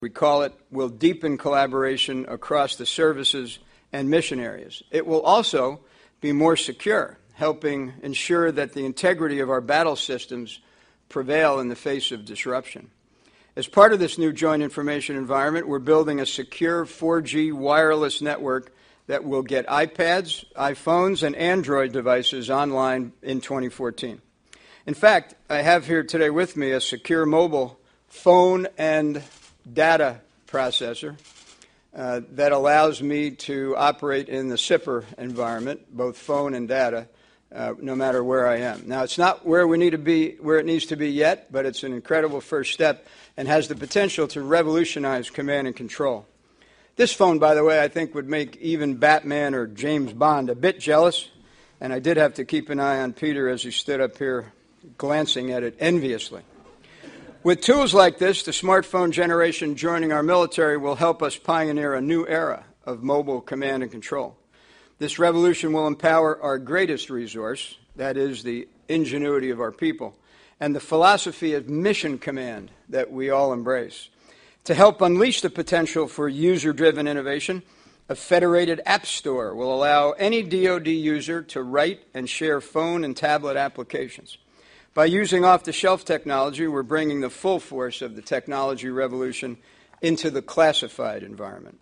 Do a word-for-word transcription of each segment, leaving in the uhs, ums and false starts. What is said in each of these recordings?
we call it, will deepen collaboration across the services and mission areas. It will also be more secure, helping ensure that the integrity of our battle systems prevail in the face of disruption. As part of this new joint information environment, we're building a secure four G wireless network that will get iPads, iPhones, and Android devices online in twenty fourteen. In fact, I have here today with me a secure mobile phone and data processor uh, that allows me to operate in the S I P R environment, both phone and data, uh, no matter where I am. Now, it's not where we need to be, where it needs to be yet, but it's an incredible first step and has the potential to revolutionize command and control. This phone, by the way, I think would make even Batman or James Bond a bit jealous, and I did have to keep an eye on Peter as he stood up here glancing at it enviously. With tools like this, the smartphone generation joining our military will help us pioneer a new era of mobile command and control. This revolution will empower our greatest resource, that is the ingenuity of our people, and the philosophy of mission command that we all embrace. To help unleash the potential for user-driven innovation, a federated app store will allow any D O D user to write and share phone and tablet applications. By using off-the-shelf technology, we're bringing the full force of the technology revolution into the classified environment.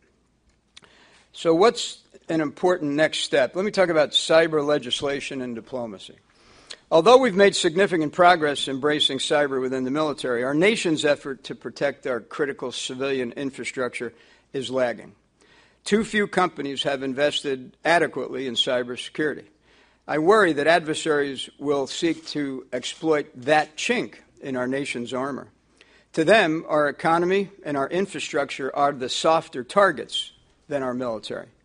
So what's an important next step? Let me talk about cyber legislation and diplomacy. Although we've made significant progress embracing cyber within the military, our nation's effort to protect our critical civilian infrastructure is lagging. Too few companies have invested adequately in cybersecurity. I worry that adversaries will seek to exploit that chink in our nation's armor. To them, our economy and our infrastructure are the softer targets than our military.